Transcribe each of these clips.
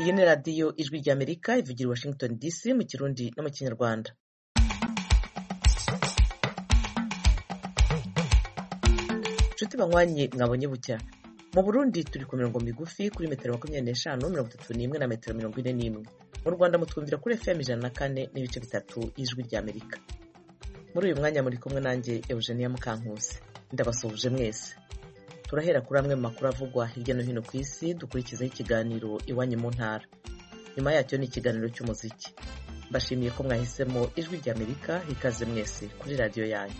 Iyi ni radiyo ijwi ry'Amerika ivugira i Washington DC mu Kirundi no mu Kinyarwanda. Nshuti banywanyi mwabonye bucya. Mu Burundi turi ku mirongo migufi kuri metero 25, 31 na metero 41. Mu Rwanda mutwumvira kuri FM 104.3 ijwi ry'Amerika. Muri uyu mwanya muri kumwe nanjye Eugenia Mukankusi. Ndabasuhuje mwese. Turahera kuri amwe mu makuru avugwa hirya no hino ku isi, dukurikizaho ikiganiro iwanyu mu ntara. Nyuma yacyo ni ikiganiro cy'umuziki. Mbashimiye ko mwahisemo ijwi ry'Amerika, ikaze mwese kuri radiyo yanyu.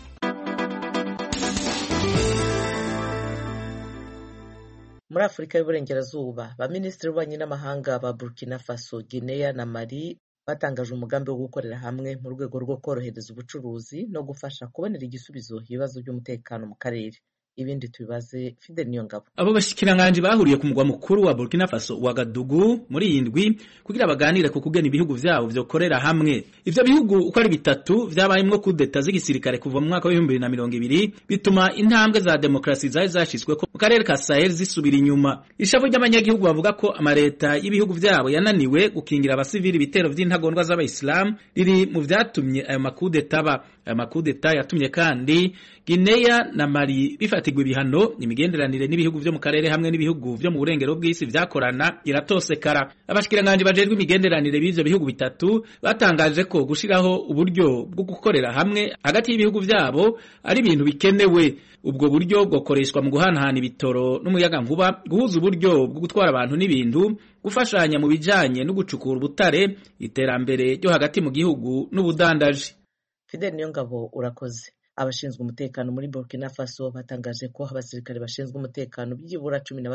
Muri Afurika y'Uburengerazuba, ba Minisitiri b'Ububanyi n'Amahanga ba Burkina Faso, Guinea na Mali batangaje umugambi wo gukorera hamwe mu rwego rwo korohereza ubucuruzi no gufasha kubonera igisubizo ibibazo by'umutekano mu karere. Ibindi tubibaze Fidel Niyongabo. Abo bashikiranganje bahuriye ku mugwa mukuru wa Burkina Faso Ouagadougou muri iyi ndwi kugira baganire ku kugena ibihugu vyabo vyokorera hamwe. Ivyo bihugu uko ari bitatu vyabayemwo kudeta z'igisirikare kuva mu mwaka wa 2020 bituma intambwe za demokrasi zari zashizweko mu karere ka Sahel zisubira inyuma. Ishavu ry'abanyagihugu bavuga ko amareta y'ibihugu vyabo yananiwe gukingira abasivili bitero vy'intagondwa z'abayisilamu riri mu vyatumye ayo makudeta aba. Ayo makudeta yatumye kandi Guinea na Mali bifatirwa ibihano imigenderanire n'ibihugu vyo mu karere hamwe n'ibihugu vyo mu burengero bw'isi vyakorana iratosekara. Abashikiranganje bajejwe imigenderanire b'ivyo bihugu bitatu batangaje ko gushiraho uburyo bwo gukorera hamwe hagati y'ibihugu vyabo ari ibintu bikenewe. Ubwo buryo bwokoreshwa mu guhanahana ibitoro n'umuyaga nkuba, guhuza uburyo bwo gutwara abantu n'ibintu, gufashanya mu bijanye no gucukura ubutare, iterambere ryo hagati mu gihugu n'ubudandaji. Fidel Niyongabo urakoze. Abashinzwe umutekano muri Burkina Faso batangaje ko abasirikare bashinzwe umutekano byibura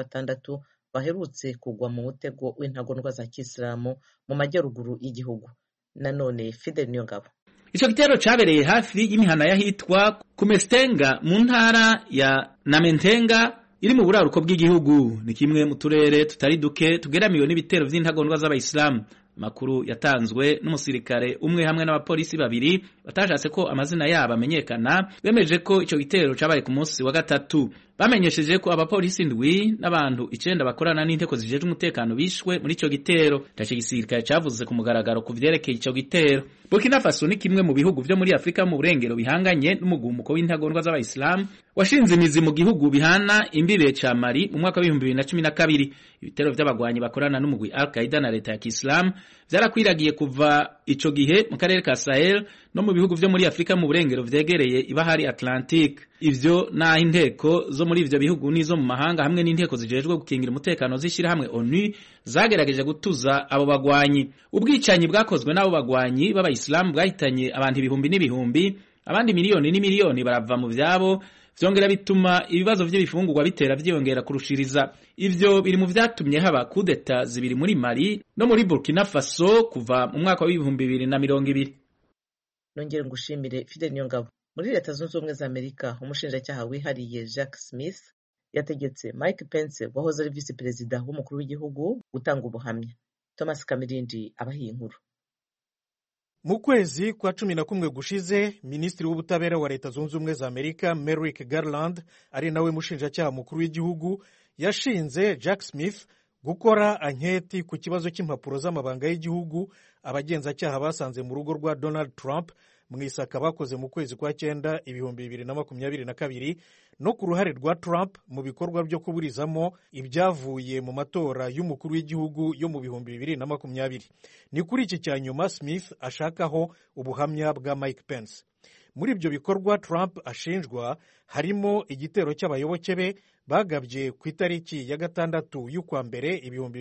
16 baherutse kugwa mu mutego w'intagondwa za Kisilamu mu majyaruguru y'igihugu. Nanone Fidel Niyongabo. Ico gitero cabereye hafi y'imihana yahitwa Kumestenga mu ntara ya Namentenga iri mu buraruko bw'igihugu. Ni kimwe mu turere tutari duke tugeramiwe n'ibitero vy'intagondwa z'abayisilamu. Makuru yatanzwe n'umusirikare umwe hamwe n'abapolisi babiri batashatse ko amazina yabo amenyekana, bemeje ko ico gitero cabaye ku munsi wa gatatu. Bamenyesheje ko abapolisi 7 n'abantu 9 bakorana n'inteko zijeje umutekano bishwe muri ico gitero. Tace gisirikare cavuze ku mugaragaro ku vyerekeye ico gitero. Burkina Faso ni kimwe mu bihugu vyo muri Afrika mu burengero bihanganye n'umugumuko w'intagondwa z'abayisilamu washinze imizi mu gihugu bihana imbibe ca Mali mu mwaka wa 2012. Ibitero vy'abagwanyi bakorana n'umugwi Al-Qaeda na leta ya Kiislamu vyarakwiragiye kuva ico gihe mu karere ka Sahel no mu bihugu vyo muri Afrika mu burengero vyegereye ibahari Atlantic. Ivyo naho inteko zo muri ivyo bihugu nizo mu mahanga hamwe n'inteko zijejwe gukingira umutekano zishira hamwe ONU zagerageje gutuza abo bagwanyi. Ubwicanyi bwakozwe n'abo bagwanyi b'abayisilamu bwahitanye abantu ibihumbi n'ibihumbi, abandi miliyoni n'imiliyoni barava mu vyabo, vyongera bituma ibibazo vy'ibifungurwa bitera vyiyongera kurushiriza. Ivyo biri mu vyatumye haba kudeta zibiri muri Mali no muri Burkina Faso kuva mu mwaka wa 2020. Nongere ngushimire Fidel Niyongabo. Muri Leta Zunze Ubumwe za Amerika, umushinjacyaha wihariye Jack Smith yategetse Mike Pence wahoze ari vice perezida w'umukuru w'igihugu gutanga ubuhamya. Thomas Kamirindi abahiye inkuru. Mu kwezi kwa 11 gushize, Minisitiri w'Ubutabera wa Leta Zunze Ubumwe za Amerika Merrick Garland, ari nawe mushinjacyaha mukuru w'igihugu, yashinze Jack Smith gukora anketi ku kibazo cy'impapuro z'amabanga y'igihugu abagenzacyaha basanze mu rugo rwa Donald Trump mu isaka bakoze mu kwezi kwa 9 2022 no ku ruhare rwa Trump mu bikorwa byo kuburizamo ibyavuye mu matora y'umukuru w'igihugu yo mu 2020. Ni kuri iki cya nyuma Smith ashakaho ubuhamya bwa Mike Pence. Muri ibyo bikorwa Trump ashinjwa harimo igitero cy'abayoboke be bagabye ku itariki ya 6 y'ukwa mbere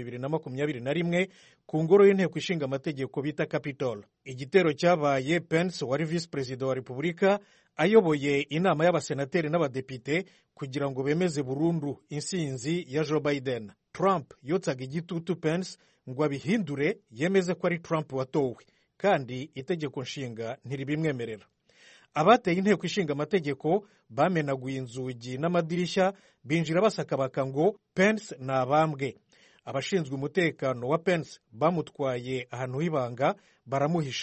2021 ku ngoro y'inteko ishinga amategeko bita Capitol. Igitero cyabaye Pence wari vice perezida wa Repubulika ayoboye inama y'abasenateri n'abadepite kugira ngo bemeze burundu insinzi ya Joe Biden. Trump yotsaga igitutu Pence ngo abihindure yemeze ko ari Trump watowe, kandi itegeko nshinga ntiribimwemerera. Abateye inteko ishinga amategeko bamenaguye inzugi n'amadirishya, binjira basakabaka ngo Pence nabambwe. Abashinzwe umutekano wa Pence bamutwaye ahantu h'ibanga baramuhisha.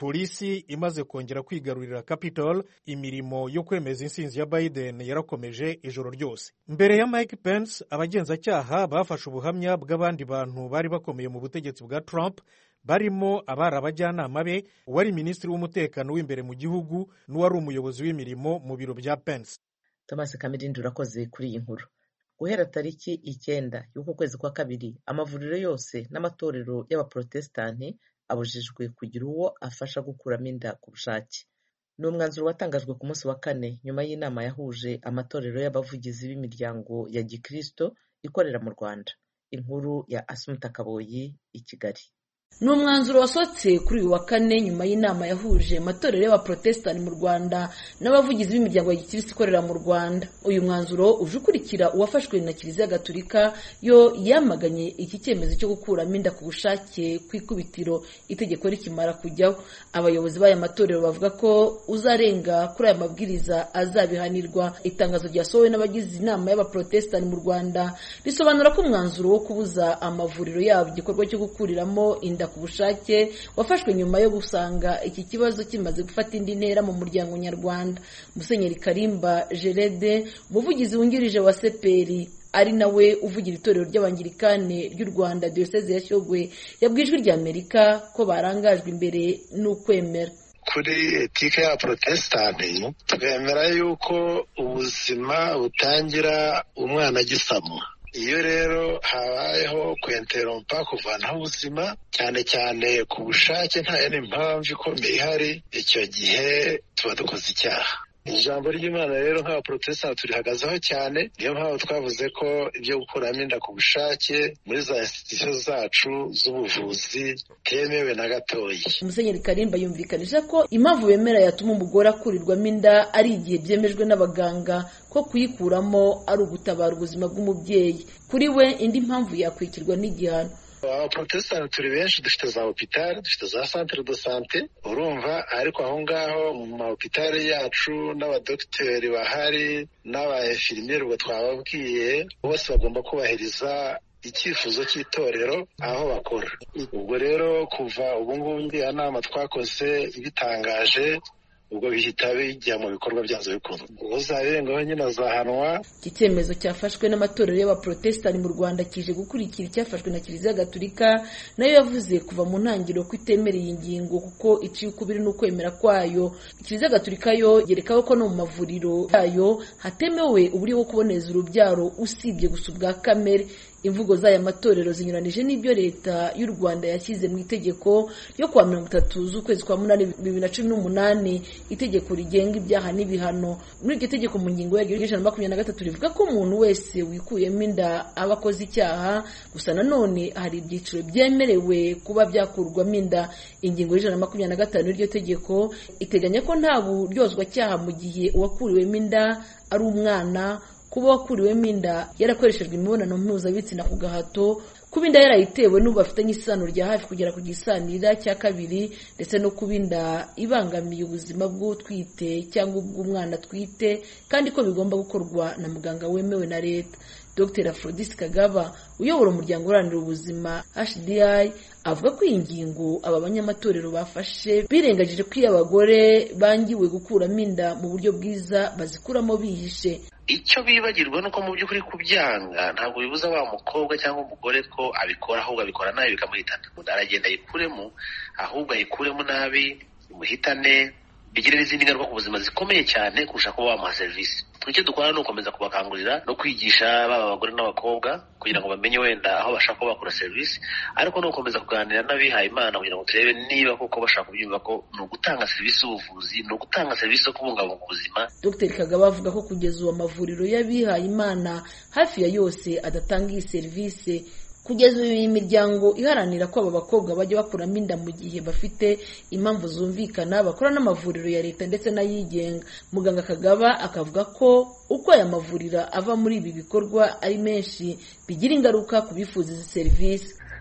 polisi imaze kongera kwigarurira Capitol, imirimo yo kwemeza intsinzi ya Biden yarakomeje ijoro ryose. Mbere ya Mike Pence, abagenzacyaha bafashe ubuhamya bw'abandi bantu bari bakomeye mu butegetsi bwa Trump, barimo abari abajyanama be, uwari minisitiri w'umutekano w'imbere mu gihugu n'uwari umuyobozi w'imirimo mu biro bya Pence. Thomas Kamirindi urakoze kuri iyi nkuru. Guhera tariki 9 y'uko kwezi kwa kabiri, amavuriro yose n'amatorero y'abaprotestani abujijwe kugira uwo afasha gukuramo inda ku bushake. Ni umwanzuro watangajwe ku munsi wa kane nyuma y'inama yahuje amatorero y'abavugizi b'imiryango ya Gikristo ikorera mu Rwanda. Inkuru ya Asumta Kaboyi i Kigali. Ni umwanzuro wasohotse kuri uyu wa kane nyuma y'inama yahuje amatorero y'abaprotestani mu Rwanda n'abavugizi b'imiryango ya Gikristo ikorera mu Rwanda. Uyu mwanzuro uje ukurikira uwafashwe na Kiliziya Gatolika yo yamaganye iki cyemezo cyo gukuramo inda ku bushake kw'ikubitiro itegeko rikimara kujyaho. Abayobozi b'aya matorero bavuga ko uzarenga kuri aya mabwiriza azabihanirwa. Itangazo ryasohowe n'abagize inama y'abaprotestani mu Rwanda risobanura ko umwanzuro wo kubuza amavuriro yabo igikorwa cyo gukuriramo inda ku bushake wafashwe nyuma yo gusanga iki kibazo kimaze gufata indi ntera mu muryango nyarwanda. Musenyeri Karimba Gerede, umuvugizi wungirije wa CPR ari nawe uvugira itorero ry'Abangirikane ry'u Rwanda Diocese ya Shyogwe, yabwiye Ijwi ry'Amerika ko barangajwe imbere n'ukwemera. Kuri etike ya protestani twemera yuko ubuzima butangira umwana agisamwa. Iyo rero habayeho kwenterompa kuvanaho ubuzima cyane cyane ku bushake nta yindi mpamvu ikomeye ihari, icyo gihe tuba dukoze icyaha. Ijambo ry'Imana rero nk'abaprotestani turihagazeho cyane, niyo mpamvu twavuze ko ibyo gukuramo inda ku bushake muri za institution zacu z'ubuvuzi temewe na gatoyi. Musenyeri Karimba yumvikanisha ko impamvu bemera yatuma umugore akurirwamo inda ari igihe byemejwe n'abaganga ko kuyikuramo ari ugutabara ubuzima bw'umubyeyi. Kuri we indi mpamvu yakwikirwa n'igihano. Abaprotestani turi benshi, dufite za hopitali, dufite za centre de sante, urumva, ariko aho ngaho mu mahopitali yacu n'abadokiteri bahari n'abainfirmiere ubwo twababwiye bose bagomba kubahiriza icyifuzo cy'itorero aho bakora. Ubwo rero kuva ubu ngubu ya nama twakoze ibitangaje, ubwo bihita bijya mu bikorwa byanze bikunze. Uzarengaho nyine azahanwa. Iki cyemezo cyafashwe n'amatorero y'abaprotestani mu Rwanda kije gukurikira icyafashwe na Kiliziya Gatolika, nayo yavuze kuva mu ntangiriro ko itemereye ingingo kuko iciye ukubiri n'ukwemera kwayo. Kiliziya Gatolika yo yerekaho ko no mu mavuriro yayo hatemewe uburyo bwo kuboneza urubyaro usibye gusa ubwa kamere. Imvugo z'aya matorero zinyuranije n'ibyo leta y'u Rwanda yashyize mu itegeko ryo kwa 30 z'ukwezi kwa 8 2018, itegeko rigenga ibyaha n'ibihano. Muri iryo tegeko mu ngingo yaryo y'Ijana rivuga ko umuntu wese wikuyemo inda aba akoze icyaha, gusa nanone hari ibyiciro byemerewe kuba byakurwamo inda. Ingingo y'Ijana y'iryo tegeko iteganya ko nta buryozwa cyaha mu gihe uwakuriwemo inda ari umwana, kuba wakuriwemo inda yarakoreshejwe imibonano mpuzabitsina ku gahato, kuba inda yarayitewe n'ubu bafitanye isano rya hafi kugera ku gisanira cya kabiri, ndetse no kuba inda ibangamiye ubuzima bw'utwite cyangwa ubw'umwana atwite, kandi ko bigomba gukorwa na muganga wemewe na leta. Dr. Aphrodis Kagaba uyobora umuryango uharanira ubuzima HDI avuga ko iyi ngingo aba banyamatorero bafashe birengagije ko abagore bangiwe gukuramo inda mu buryo bwiza bazikuramo bihishe. Icyo bibagirwa nuko mu by'ukuri kubyanga ntabwo bibuza wa mukobwa cyangwa umugore ko abikora, ahubwo abikora nabi bikamuhitana. Aragenda ayikuremo, ahubwo ayikuremo nabi imuhitane, bigire n'izindi ngaruka ku buzima zikomeye cyane kurusha kuba wamuha serivisi. Icyo dukora ni ukomeza kubakangurira no kwigisha baba abagore n'abakobwa kugira ngo bamenye wenda aho bashaka ko bakora serivisi, ariko no gukomeza kuganira n'abihaye Imana kugira ngo turebe niba koko bashaka kubyumva ko ni ugutanga serivisi z'ubuvuzi, ni ugutanga serivisi zo kubungabunga ubuzima. Dr. Kagaba avuga ko kugeza ubu amavuriro y'abihaye Imana hafi ya yose adatanga iyi serivisi. Kugeza ubu imiryango iharanira ko aba bakobwa bajya bakuramo inda mu gihe bafite impamvu zumvikana bakora n'amavuriro ya leta ndetse n'ayigenga. Muganga Kagaba akavuga ko uko aya mavuriro ava muri ibi bikorwa ari menshi bigira ingaruka ku bifuza izi serivisi.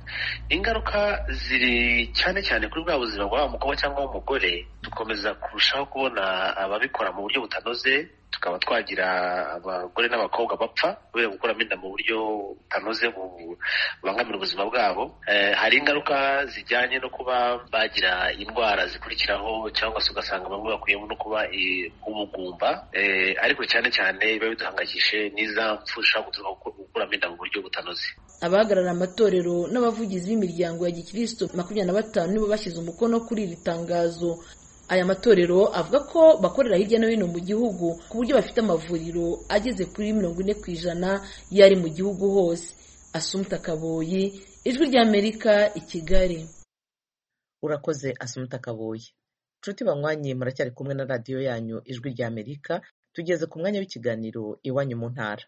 ingaruka ziri cyane cyane kuri bwa buzima bwa umukobwa cyangwa umugore. Dukomeza kurushaho kubona ababikora mu buryo butanoze, tukaba twagira abagore n'abakobwa bapfa kubera gukuramo inda mu buryo butanoze bubangamira ubuzima bwabo. Hari ingaruka zijyanye no kuba bagira indwara zikurikiraho, cyangwa se ugasanga bamwe bakuyemo no kuba ubugumba, ariko cyane cyane biba biduhangayikishije n'iza mpfu zishobora gukuramo inda mu buryo butanoze. Abahagarara amatorero n'abavugizi b'imiryango ya Gikristo 25 nibo bashyize umukono kuri iri tangazo. Aya matorero avuga ko bakorera hirya no hino mu gihugu ku buryo bafite amavuriro ageze kuri 40% yari mu gihugu hose. Assumpta Kaboyi, Ijwi ry'Amerika, i Kigali. Urakoze Assumpta Kaboyi. Nshuti banywanyi, muracyari kumwe na radiyo yanyu Ijwi ry'Amerika. Tugeze ku mwanya w'ikiganiro Iwanyu mu ntara.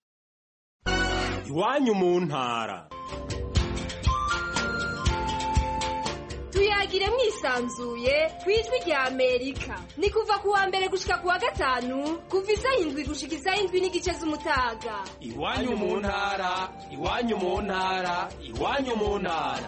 Iwanyu mu ntara. Tuyagire mwisanzuye kwijwi rya Amerika. Ni kuva kuwa mbere gushika kuwa gatanu, kuva 7 gushika 7:30 z'umutaga. Iwanyu mu ntara, iwanyu mu ntara, iwanyu mu ntara.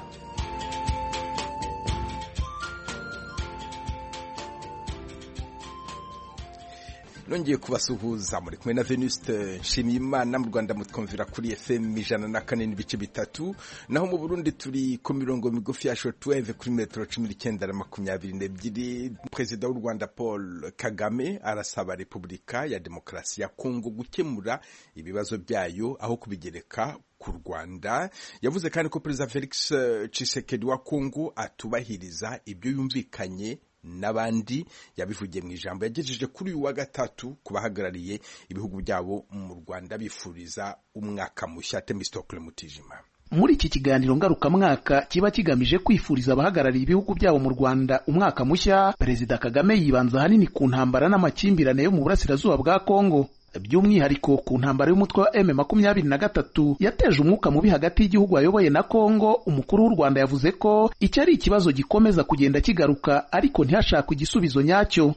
Nongeye kubasuhuza muri kumwe na Venuste Nshimiyimana. Mu Rwanda mutwumvira kuri FM 104.3, naho mu Burundi turi ku mirongo migufi ya shortwave kuri metero 1922. Perezida w'u Rwanda Paul Kagame arasaba Repubulika ya Demokarasi ya Kongo gukemura ibibazo byayo aho kubigereka ku Rwanda. Yavuze kandi ko Perezida Felix Tshisekedi wa Kongo atubahiriza ibyo yumvikanye n'abandi. Yabivugiye mu ijambo yagejeje kuri uyu wa gatatu kubahagarariye ibihugu byabo mu Rwanda bifuriza umwaka mushya. Temistokle Mutijima. Muri iki kiganiro ngarukamwaka kiba kigamije kwifuriza abahagarariye ibihugu byabo mu Rwanda umwaka mushya, Perezida Kagame yibanza hanini ku ntambara n'amakimbirane yo mu burasirazuba bwa Kongo, by'umwihariko ku ntambara y'umutwe wa M23 yateje umwuka mubi hagati y'igihugu ayoboye na Kongo. Umukuru w'u Rwanda yavuze ko icyo ari ikibazo gikomeza kugenda kigaruka, ariko ntihashakwe igisubizo nyacyo.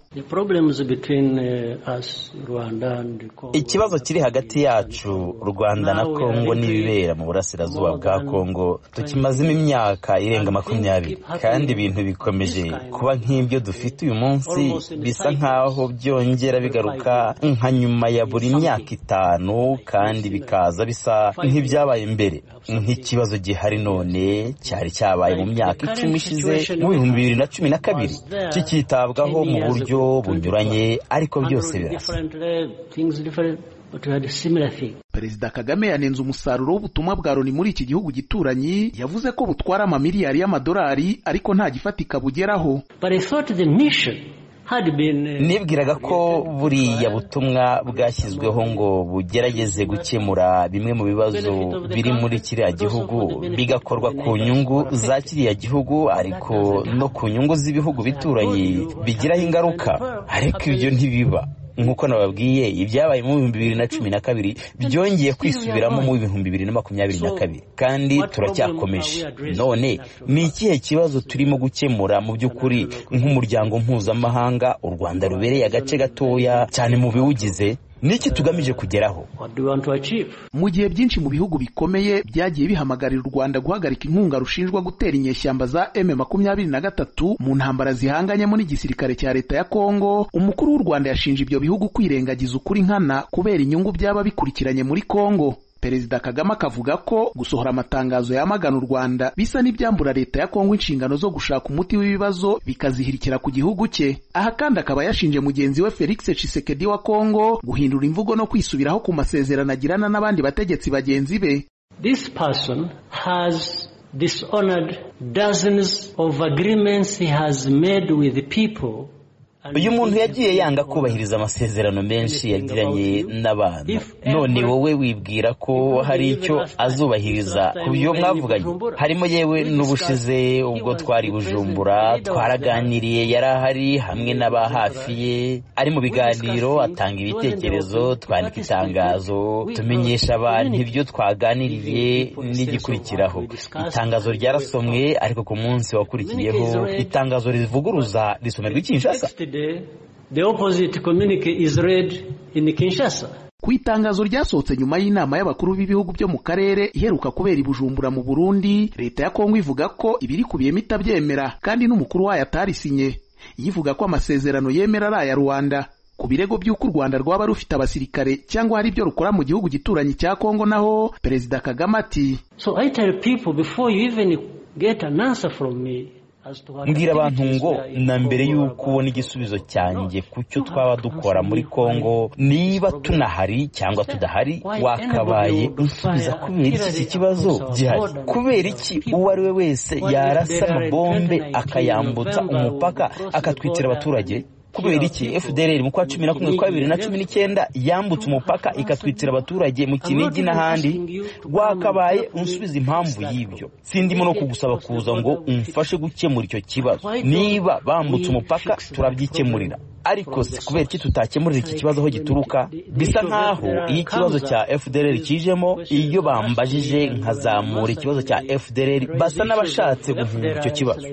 Ikibazo kiri hagati yacu Rwanda na Kongo n'ibibera mu burasirazuba bwa Kongo tukimazemo imyaka irenga 20, kandi ibintu bikomeje kuba nk'ibyo dufite uyu munsi, bisa nkaho byongera bigaruka nka nyuma ya buri myaka 5, kandi bikaza bisa nk'ibyabaye mbere. Nk'ikibazo gihari none cyari cyabaye mu myaka 10 ishize mu 2012, kikitabwaho mu buryo bunyuranye, ariko byose birasa. Perezida Kagame yanenze umusaruro w'ubutumwa bwa Loni muri iki gihugu gituranyi. Yavuze ko butwara amamiliyari y'amadolari ariko nta gifatika bugeraho. Nibwiraga ko buriya butumwa bwashyizweho ngo bugerageze gukemura bimwe mu bibazo biri muri kiriya gihugu, bigakorwa ku nyungu za kiriya gihugu ariko no ku nyungu z'ibihugu bituranye bigiraho ingaruka, ariko ibyo ntibiba. Nkuko nababwiye, ibyabaye mu 2012 byongeye kwisubiramo mu 2022, kandi turacyakomeje. None ni ikihe kibazo turimo gukemura mu by'ukuri nk'umuryango mpuzamahanga u Rwanda rubereye agace gatoya cyane mu biwugize? Niki tugamije kugeraho? Mu gihe byinshi mu bihugu bikomeye byagiye bihamagarira u Rwanda guhagarika inkunga rushinjwa gutera inyeshyamba za M23 mu ntambara zihanganyemo n'igisirikare cya leta ya Kongo, umukuru w'u Rwanda yashinje ibyo bihugu kwirengagiza ukuri nkana kubera inyungu byaba bikurikiranye muri Kongo. Perezida Kagame akavuga ko gusohora amatangazo yamagana u Rwanda bisa n'ibyambura leta ya Kongo inshingano zo gushaka umuti w'ibibazo bikazihirikira ku gihugu cye. Aha kandi akaba yashinje mugenzi we Felix Tshisekedi wa Kongo guhindura imvugo no kwisubiraho ku masezerano agirana n'abandi bategetsi bagenzi be. This person has dishonored dozens of agreements he has made with the people. Uyu muntu yagiye yanga kubahiriza amasezerano menshi yagiranye n'abantu. None wowe wibwira ko hari icyo azubahiriza ku byo mwavuganye? Harimo yewe n'ubushize ubwo twari Bujumbura, twaraganiriye, yarahari hamwe n'aba hafi ye, ari mu biganiro atanga ibitekerezo, twandika itangazo tumenyesha abantu ibyo twaganiriye n'igikurikiraho. Itangazo ryarasomwe, ariko ku munsi wakurikiyeho itangazo rivuguruza risomerwa i Kinshasa. The opposite communique is read in Kinshasa. Ku itangazo ryasohotse nyuma y'inama y'abakuru b'ibihugu byo mu karere iheruka kubera i Bujumbura mu Burundi, leta ya Kongo ivuga ko ibiri kubiyemo itabyemera kandi n'umukuru wayo atarisinye. Yivuga ko amasezerano yemera ari aya Rwanda. Ku birego by'uko u Rwanda rwaba rufite abasirikare cyangwa hari ibyo rukora mu gihugu gituranyi cya Kongo, naho Perezida Kagame ati, So I tell people before you even get an answer from me, mbwira abantu ngo na mbere y'uko ubona igisubizo cyanjye ku cyo twaba dukora muri Kongo, niba tunahari cyangwa tudahari, wakabaye unsubiza kubera iki kibazo gihari. Kubera iki uwo ari we wese yarasa amabombe akayambutsa umupaka akatwitira abaturage? Kubera iki FDLR mu kwa 11 kwa 2019 yambutse umupaka ikatwitira abaturage mu Kinigi n'ahandi? Wakabaye unsubiza impamvu y'ibyo. Sindimo no kugusaba kuza ngo umfashe gukemura icyo kibazo. Niba bambutse umupaka turabyikemurira, ariko si kubera iki tutakemurira iki kibazo aho gituruka. Bisa nkaho iyi kibazo cya FDLR kijemo, iyo bambajije nkazamura ikibazo cya FDLR, basa n'abashatse guhunga icyo kibazo.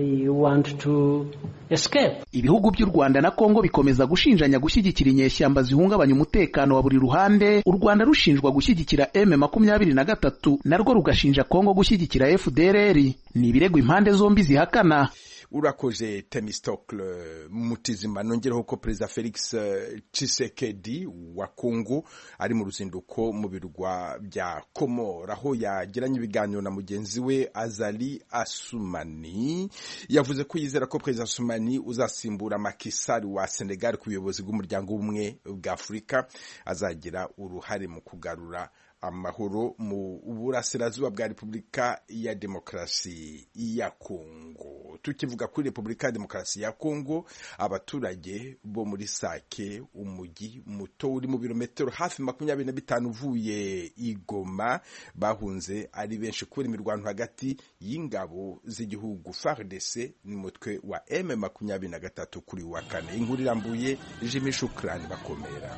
Ibihugu by'u Rwanda na Kongo bikomeza gushinjanya gushyigikira inyeshyamba zihungabanya umutekano wa buri ruhande, u Rwanda rushinjwa gushyigikira M23 narwo rugashinja Kongo gushyigikira FDLR. Ni ibirego impande zombi zihakana. Urakoze Temistocle Mutizima. Nongereho ko Perezida Felix Tshisekedi wa Kongo ari mu ruzinduko mu birwa bya Komora, aho yagiranye ibiganiro na mugenzi we Azali Assoumani. Yavuze ko yizera ko Perezida Assoumani uzasimbura Macky Sall wa Senegal ku buyobozi bw'umuryango w'ubumwe bwa Afurika azagira uruhare mu kugarura amahoro mu burasirazuba bwa Repubulika ya Demokarasi ya Kongo. Tukivuga kuri Repubulika ya Demokarasi ya Kongo, abaturage bo muri Sake, umujyi muto uri mu birometero hafi 25 uvuye i Goma, bahunze ari benshi kubera imirwano hagati y'ingabo z'igihugu FARDC n'umutwe wa M23 kuri wa kane. Inkuru irambuye Jimmy Shukrani Bakomera.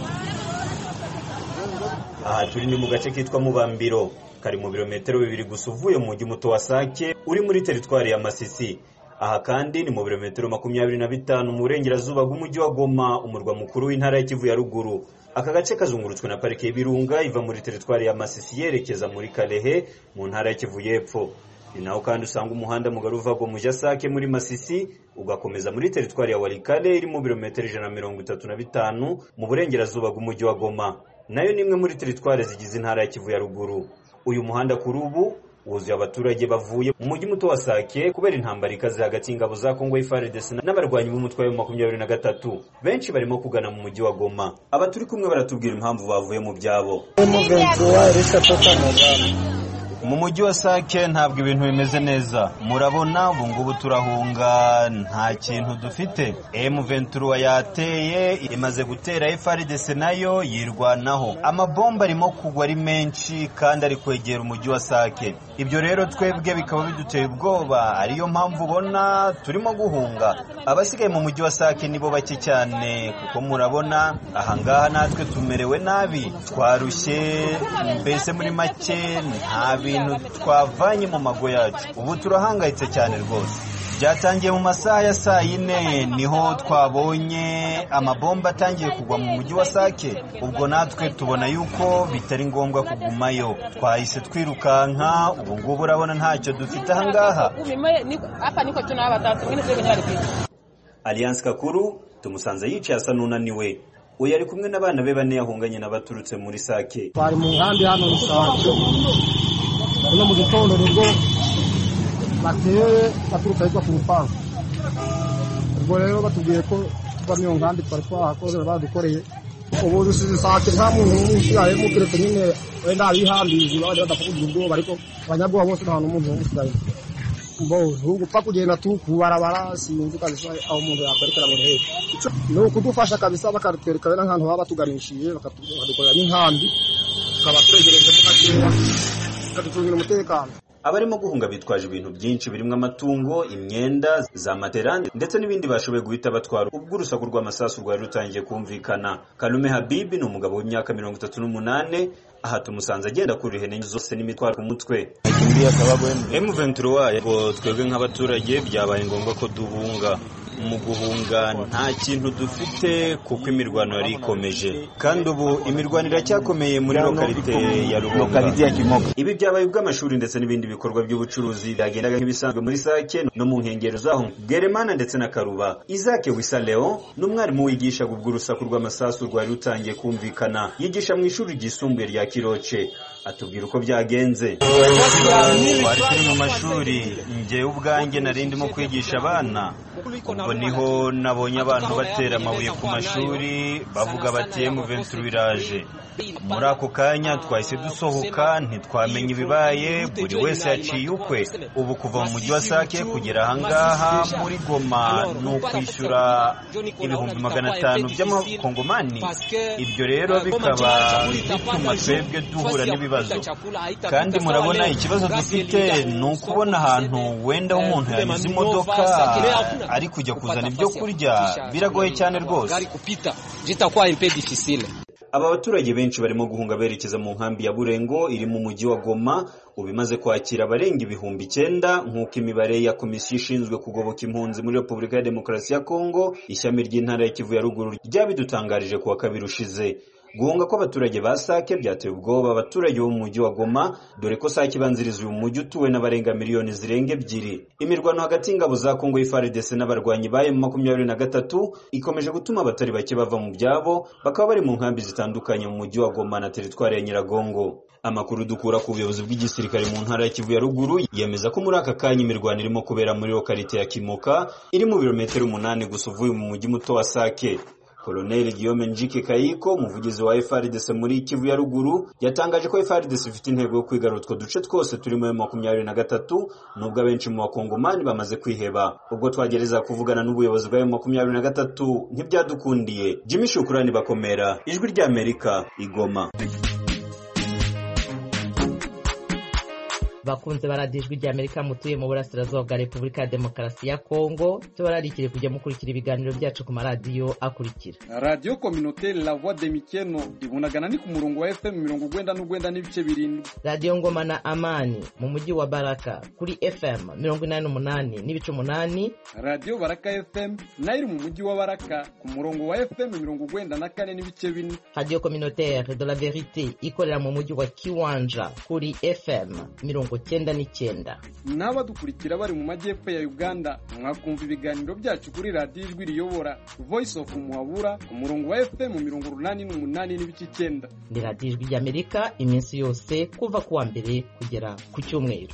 Aha turi ni mu gace kitwa Mubambiro, kari mu birometero 2 gusa uvuye mu mujyi muto wa Sake uri muri teritwari ya Masisi. Aha kandi ni mu birometero 25 mu burengerazuba bw'umujyi wa Goma, umurwa mukuru w'intara ya Kivu ya ruguru. Aka gace kazungurutswe na parike y'ibirunga iva muri teritwari ya Masisi yerekeza muri Kalehe mu ntara ya Kivu y'Epfo. Ni naho kandi usanga umuhanda mugari uva mu mujyi Sake muri Masisi ugakomeza muri teritwari ya Walikale iri mu birometero 135 mu burengerazuba bw'umujyi wa Goma. Nayo nimwe muri teritwari zigize intara ya Kivu ya ruguru. Uyu muhanda kuri ubu wuzuye abaturage bavuye mu mujyi muto wa Sake kubera intambara ikaze hagati y'ingabo za Kongo FARDC n'abarwanyi b'umutwe wa 23. Benshi barimo kugana mu mujyi wa Goma. Abaturi kumwe baratubwira impamvu bavuye mu byabo. Mu mujyi wa Sake ntabwo ibintu bimeze neza. Murabona ubu ngubu turahunga, nta kintu dufite. M23 yateye, imaze gutera FARDC nayo yirwanaho. Amabomba arimo kugwa ari menshi kandi ari kwegera umujyi wa Sake. Ibyo rero twebwe bikaba biduteye ubwoba, ariyo mpamvu ubona turimo guhunga. Abasigaye mu mujyi wa Sake nibo bake cyane, kuko murabona ahangaha natwe tumerewe nabi, twarushye, mbese muri make nta bintu twavanye mu mago yacu. Ubu turahangayitse cyane rwose. Byatangiye mu masaha ya saa 4 niho twabonye amabomba atangiye kugwa mu mujyi wa Sake. Ubwo natwe tubona yuko bitari ngombwa kugumayo, twahise twirukanka. Ubu ngubu urabona ntacyo dufite ahangaha. Alliance Kakuru tumusanze yicaye asa n'unaniwe. Uyu ari kumwe n'abana be 4 yahunganye n'abaturutse muri Sake. Bari mu nkambi hano muri Sake. Uno mu gitondo nibwo bateye baturuka ariko ku rupangu. Ubwo rero batubwiye ko bamwe mu nkambi twari twahakorera badukoreye. Ubu dusize Sake nta muntu usigaye mu kirete nyine wenda abihambije bari badakugira ubwoba, ariko abanyabwoba bose nta n'umuntu usigaye. Mbo ugupfa kugenda tukubarabara sinzi kabisa aho umuntu yakwerekera muri hehe. No kudufasha kabisa bakarutwereka n'ahantu baba batugarishije bakadukorera n'inkambi tukabakwegereje tukakira tukatugira umutekano. Abarimo guhunga bitwaje ibintu byinshi birimo amatungo, imyenda, za matera ndetse n'ibindi bashoboye guhita batwara. Ubwo urusaku rw'amasasu rwari rutangiye kumvikana. Kalume Habibi ni umugabo w'imyaka 38, aha tumusanze agenda kuri ihene zose n'imitwaro ku mutwe. M23 yego twebwe nk'abaturage byabaye ngombwa ko duhunga. mu guhunga nta kintu dufite kuko imirwano yari ikomeje kandi ubu imirwano iracyakomeye muri lokalite ya Rubonga. Ibi byabaye ubw'amashuri ndetse n'ibindi bikorwa by'ubucuruzi byagendaga nk'ibisanzwe muri Sake no mu nkengero zaho Bweremana ndetse na Karuba. Isaac Wisa Leon n'umwarimu wigisha ubw'urusaku rw'amasasu rwari rutangiye kumvikana, yigisha mu ishuri ryisumbuye rya Kiroce. Atubwira uko byagenze. Bari turi mu mashuri, njye ubwanjye nari ndimo kwigisha abana, ubwo niho nabonye abantu batera amabuye ku mashuri bavuga bati M23 biraje. Muri ako kanya twahise dusohoka, ntitwamenye ibibaye, buri wese yaciye ukwe. Ubu kuva mu mujyi wa Sake kugera ahangaha muri Goma ni ukwishyura 500 by'amakongomani. Ibyo rero bikaba bituma twebwe duhura n'ibibazo, kandi murabona ikibazo dufite ni ukubona ahantu wenda umuntu yanyuze imodoka ari kujya kuzana ibyo kurya, biragoye cyane rwose. Aba baturage benshi barimo guhunga berekeza mu nkambi ya Burengo iri mu mujyi wa Goma, ubimaze kwakira abarenga 9,000 nk'uko imibare ya komisiyo ishinzwe kugoboka impunzi muri Repubulika ya Demokarasi ya Kongo ishami ry'intara ya Kivu ya ruguru ryabidutangarije kuwa kabiri ushize. Guhunga kw'abaturage ba Sake byateye ubwoba abaturage bo mu mujyi wa Goma, dore ko Sake banziriza uyu mujyi utuwe n'abarenga miliyoni zirenga 2. Imirwano hagati y'ingabo za Kongo FARDC n'abarwanyi bayo mu 23 ikomeje gutuma abatari bake bava mu byabo, bakaba bari mu nkambi zitandukanye mu mujyi wa Goma na teritwari ya Nyiragongo. Amakuru dukura ku buyobozi bw'igisirikare mu ntara ya Kivu ya ruguru yemeza ko muri aka kanya imirwano irimo kubera muri lokalite ya Kimoka iri mu birometero 8 gusa uvuye mu mujyi muto wa Sake. Colonel Guillaume Njike Kayiko, umuvugizi wa FARDC muri Kivu ya ruguru, yatangaje ko FARDC ifite intego yo kwigarura utwo duce twose turimo 23 nubwo abenshi mu bakongomani bamaze kwiheba. Ubwo twagereza kuvugana n'ubuyobozi bwa 23 ntibyadukundiye. Jimmy Shukurani Bakomera, Ijwi rya Amerika, Igoma. Bakunze baradijwe rya Amerika mutuye mu burasirazuba bwa Repubulika ya Demokarasi ya Kongo, tubararikire kujya mukurikira ibiganiro byacu ku maradiyo akurikira. Radio Communautaire La Voix de Mikeno ibunagana ni ku murongo wa FM 99.7. Radio Ngoma na Amani mu mujyi wa Baraka kuri FM 88.8. Radio Baraka FM nayo mu mujyi wa Baraka ku murongo wa FM 94.4. Radio Communautaire de la Vérité ikorera mu mujyi wa Kiwanja kuri FM 99. N'abadukurikira bari mu majyepfo ya Uganda mwakumva ibiganiro byacu kuri radio Ijwi riyobora Voice of Muhabura ku murongo wa FM 88.9. Ndi radio Ijwi ry'Amerika iminsi yose kuva kuwa mbere kugera ku cyumweru.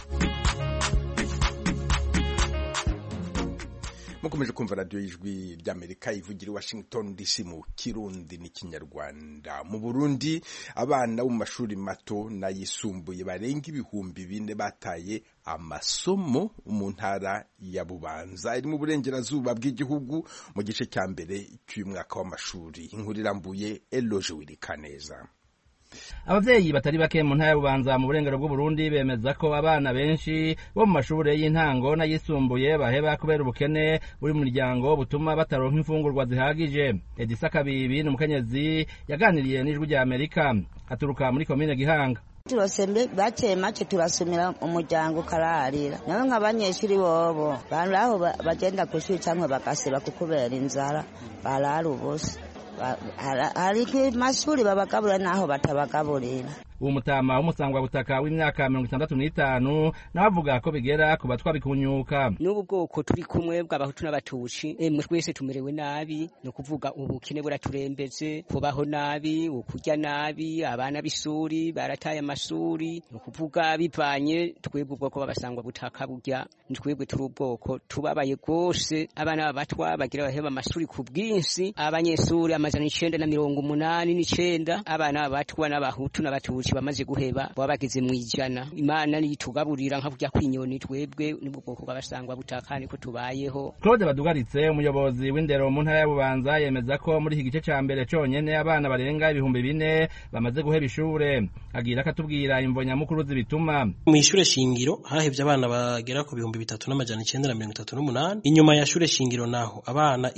Mukomeje kumva radio Ijwi ry'Amerika ivugira Washington DC mu Kirundi n'Ikinyarwanda. Mu Burundi abana bo mu mashuri mato na yisumbuye barenga 4,000 bataye amasomo mu ntara ya Bubanza iri mu burengerazuba bw'igihugu mu gice cya mbere cy'umwaka w'amashuri. Inkuru irambuye Eloge Wirikaneza. Abavyeyi batari bake mu ntara y'Ububanza mu burengero bw'u Burundi bemeza ko abana benshi bo mu mashure y'intango n'ayisumbuye baheba kubera ubukene buri mu muryango butuma bataronka imfungurwa zihagije. Edisa Kabibi n'umukenyezi yaganiriye n'Ijwi rya Amerika aturuka muri komine Gihanga. Turosembe bake make turasumira umuryango kararira nawe nk'abanyeshuri bobo baraho bagenda kwishuri cyangwa bagasiba kukubera inzara barara ubusa hari mashuri babagaburira naho batabagaburira. Uwo mutama w'umusangwa butaka w'imyaka 65 navuga ko bigera ku batwa bikunyuka. N'ubu bwoko turi kumwe bw'abahutu n'abatuci mwe twese tumerewe nabi no kuvuga ubukene buraturembeze, kubaho nabi, ukurya nabi, abana b'isuri barataye amashuri no kuvuga bivanye twebwe ubwoko babasangwa butaka burya twebwe turi ubwoko tubabaye gose. Abana b'abatwa bagira baheba amashuri ku bwinshi, abanyeshuri 989 abana b'abatwa n'abahutu n'abatuci bamaze guheba babageze mu ijana. Imana nitugaburira nka kujya kwinyoni twebwe nibwo bwoko bw'abasangwa butakani ko tubayeho. Claude Badugaritse umuyobozi w'indero mu ntara ya Bubanza yemeza ko muri iki gice ca mbere conyene abana barenga 4,000 bamaze guheba ishure. Agira akatubwira imvo nyamukuru zibituma. Mu ishure shingiro hahevye abana bagera ku 3,938. Inyuma ya shure shingiro naho abana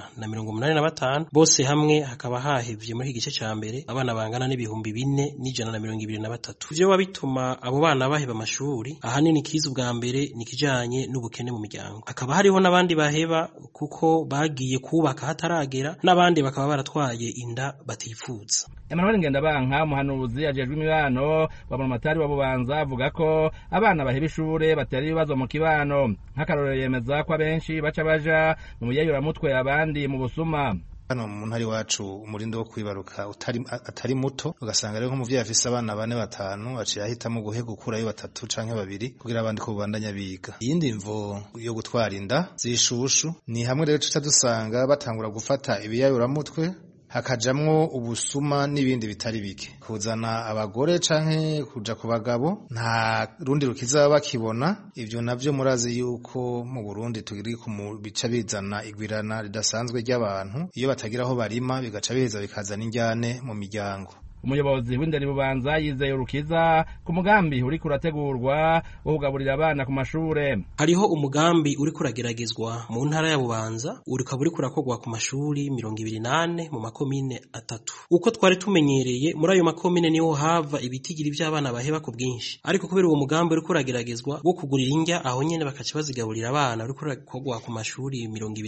185 bose hamwe hakaba hahevye muri iki gice ca mbere abana bangana n'ibihumbi 4,100 123 ivyo wabituma abo bana baheba amashuri ahanini kiza ubwa mbere nikijanye n'ubukene mu miryango akaba hariho n'abandi baheba kuko bagiye kubaka hataragera n'abandi bakaba baratwaye inda batifuza. Emmanuel Ngendabanka umuhanuzi ajejwe imibano wa Buramatari wa Bubanza avuga ko abana baheba ishure batera ibibazo mu kibano nk'akarorero yemeza ko abenshi baca baja mu muyayuramutwe abandi mu busuma. Hano mu ntari wacu umurindo wo kwibaruka atari muto ugasanga rero nk'umuvyeyi afise abana 4-5 aciye ahitamo guhega gukurayo 3 canke 2 kugira abandi ko bandanya biga. Iyindi mvo yo gutwara inda zishushu ni hamwe rero tuca dusanga batangura gufata ibiyayuramutwe hakajamwo ubusuma n'ibindi bitari bike kuzana abagore canke kuja ku bagabo nta rundi rukiza bakibona. Ivyo navyo murazi yuko mu Burundi tugiri ku bica bizana igwirana ridasanzwe ry'abantu iyo batagira aho barima bigaca biheza bikazana injyane mu miryango. Umuyobozi w'indero Bubanza yizeye urukiza ku mugambi uri kurategurwa wo kugaburira abana ku mashure. Hariho umugambi uri kurageragezwa mu ntara ya Bubanza urikaba uri kurakorwa ku mashuri 28 mu makomine 3. Uko twari tumenyereye muri ayo makomine niho hava ibitigiri by'abana baheba ku bwinshi. Ariko kubera uwo mugambi uri kurageragezwa wo kugurira indya aho nyene bakaca bazigaburira abana uri kurakorwa ku mashuri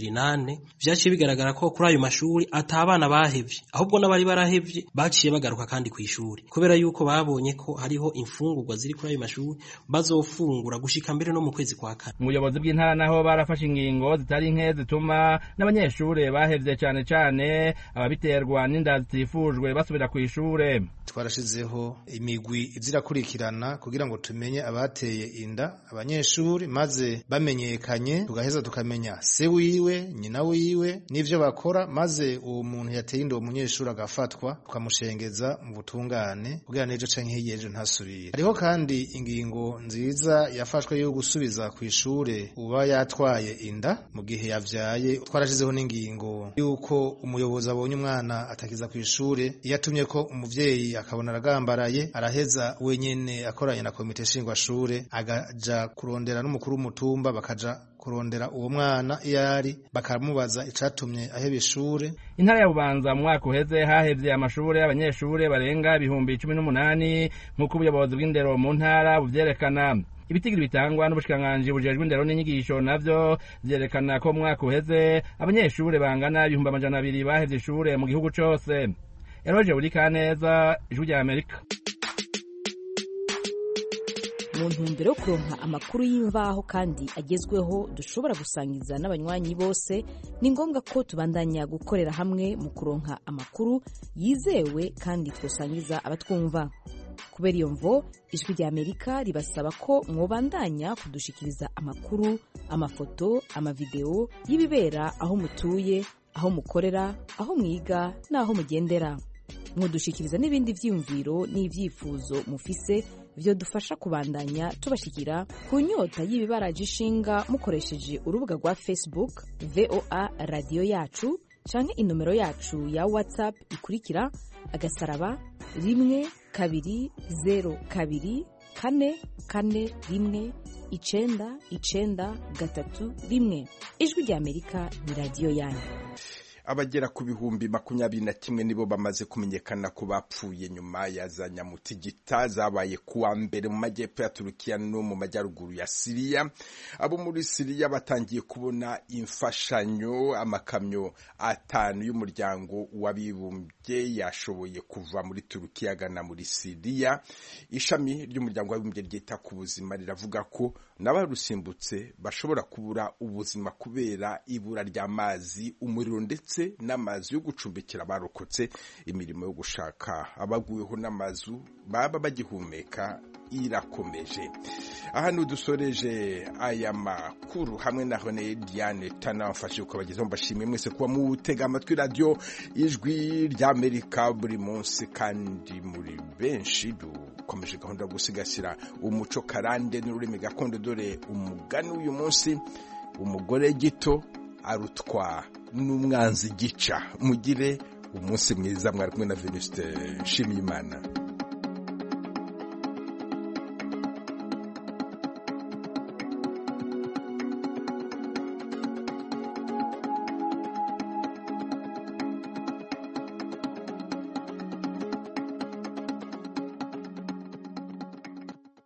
28 vyaciye bigaragara ko kuri ayo mashuri atabana bahevye ahubwo n'abari barahevye baciye bagaruka kandi kwishuri kubera yuko babonye ko hariho imfungurwa ziri kuri ayo mashuri bazofungura gushika mbere no mu kwezi kwa kane. Umuyobozi bw'intara naho barafashe ingingo zitari nke zituma n'abanyeshure bahevye cane ababiterwa n'inda zitifujwe basubira kw'ishure. Twarashizeho imigwi izirakurikirana kugira ngo tumenye abateye inda abanyeshuri maze bamenyekanye tugaheza tukamenya se wiwe nyina wiwe n'ivyo bakora maze uwo muntu yateye inda uwo munyeshuri agafatwa tukamushengeza mu butungane kugira nejo canke hiyejo ntasubire. Hariho kandi ingingo nziza yafashwe yo gusubiza kw'ishure uba yatwaye inda mu gihe yavyaye. Twarashizeho n'ingingo yuko umuyobozi abonye umwana atakiza kw'ishure yatumye ko umuvyeyi akabona aragambaraye araheza wenyene akoranye na komite shingwashure agaja kurondera n'umukuru w'umutumba bakaja kurondera uwo mwana iyari bakamubaza icatumye aheba ishure. Intara ya Bubanza mu mwaka uheze hahevye amashure y'abanyeshure barenga 18,000 nk'uko ubuyobozi bw'indero mu ntara buvyerekana. Ibitigiri bitangwa n'ubushikiranganji bujejwe indero n'inyigisho navyo vyerekana ko mu mwaka uheze abanyeshure bangana 200,000 bahevye ishure mu gihugu cose. Eroje Urikaneza, Ijwi rya Amerika. Mu ntumbero yo kuronka amakuru y'imvaho kandi agezweho dushobora gusangiza n'abanywanyi bose ni ngombwa ko tubandanya gukorera hamwe mu kuronka amakuru yizewe kandi twosangiza abatwumva. Kubera iyo mvo Ijwi rya Amerika ribasaba ko mwobandanya kudushikiriza amakuru, amafoto, amavideo y'ibibera aho mutuye, aho mukorera, aho mwiga n'aho mugendera. Mwodushikiriza n'ibindi vyiyumviro n'ivyifuzo mufise vyo dufasha kubandanya tubashikira ku nyota y'ibibaraje ishinga mukoresheje urubuga rwa Facebook VOA Radio Yacu canke inomero yacu ya WhatsApp ikurikira *120441993. Ijwi rya Amerika ni radio yanyu. Abagera ku bihumbi 21 nibo bamaze kumenyekana ko bapfuye nyuma ya za nyamutigita zabaye kuwa mbere mu majyepfo ya Turukiya no mu majyaruguru ya Syria. Abo muri Syria batangiye kubona imfashanyo. Amakamyo 5 y'umuryango w'abibumbye yashoboye kuva muri Turukiya agana muri Syria. Ishami ry'umuryango w'abibumbye ryita ku buzima riravuga ko n'abarusimbutse bashobora kubura ubuzima kubera ibura ry'amazi, umuriro ndetse n'amazu yo gucumbikira abarokotse. Imirimo yo gushaka abaguweho n'amazu baba bagihumeka irakomeje. Aha nudusoreje aya makuru hamwe na Hone Diane Tana mfashe kubagezaho. Mbashimiye mwese kuba mutega amatwi radio Ijwi rya Amerika buri munsi kandi muri benshi. Dukomeje gahunda gusigasira umuco karande n'ururimi gakondo. Dore umugani uyu munsi: umugore gito arutwa n'umwanzi gica. Mugire umunsi mwiza. Mwari kumwe na Venuste Nshimiyimana.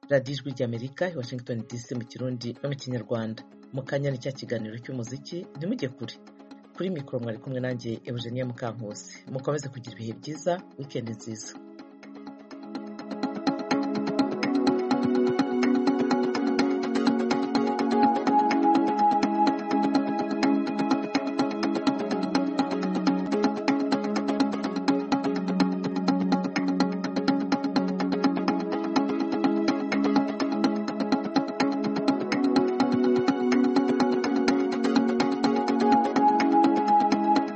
radiyo ijwi ry'Amerika i Washington DC mu Kirundi no mu Kinyarwanda. Mu kanya ni cya kiganiro cy'umuziki, ntimujye kure. Kuri mikoro mwari kumwe nanjye Eugenia Mukankusi. Mukomeze kugira ibihe byiza, weekend nziza.